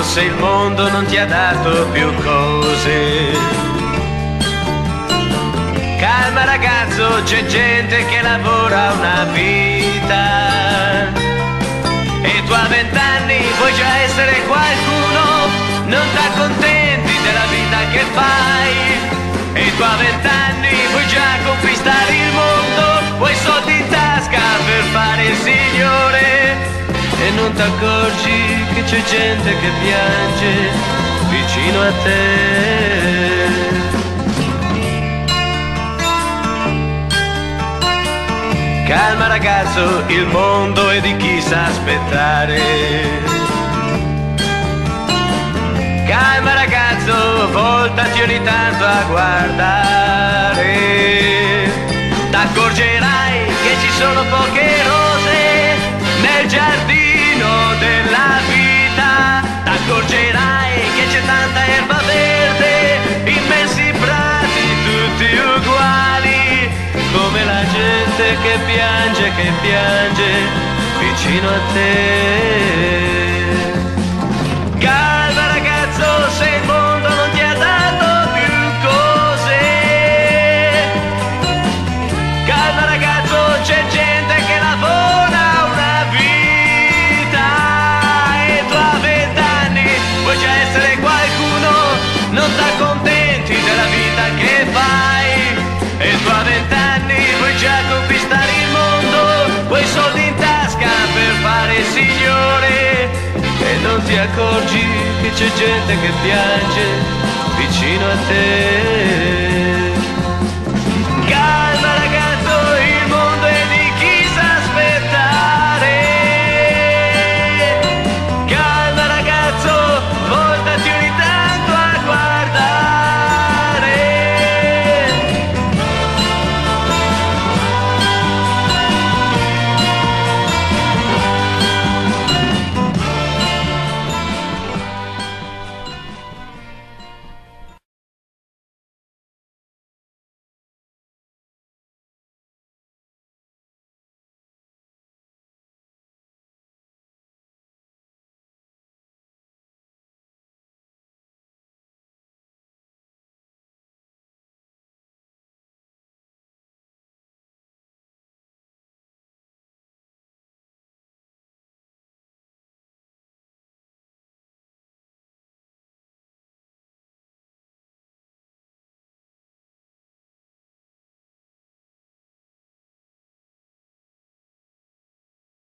se il mondo non ti ha dato più cose. Calma ragazzo, c'è gente che lavora una vita e tu a 20 anni vuoi già essere qualcuno, non t'accontenti della vita che fai. E tu a 20 anni vuoi già conquistare il mondo, vuoi soldi in tasca per fare il signore e non t'accorgi che c'è gente che piange vicino a te. Calma ragazzo, il mondo è di chi sa aspettare. Calma ragazzo, voltati ogni tanto a guardare. T'accorgerai che ci sono poche rose nel giardino della vita. T'accorgerai che c'è tanta erba verde, immensi prati tutti uguali, come la gente che piange vicino a te. Calma ragazzo, se il mondo non ti ha dato più cose. Calma ragazzo, c'è gente che lavora una vita e tu a 20 anni vuoi già essere qualcuno, non t'accontenti della vita che fai. E tu a 20 anni vuoi già conquistare il mondo, vuoi soldi in tasca per fare il signore e non ti accorgi che c'è gente che piange vicino a te.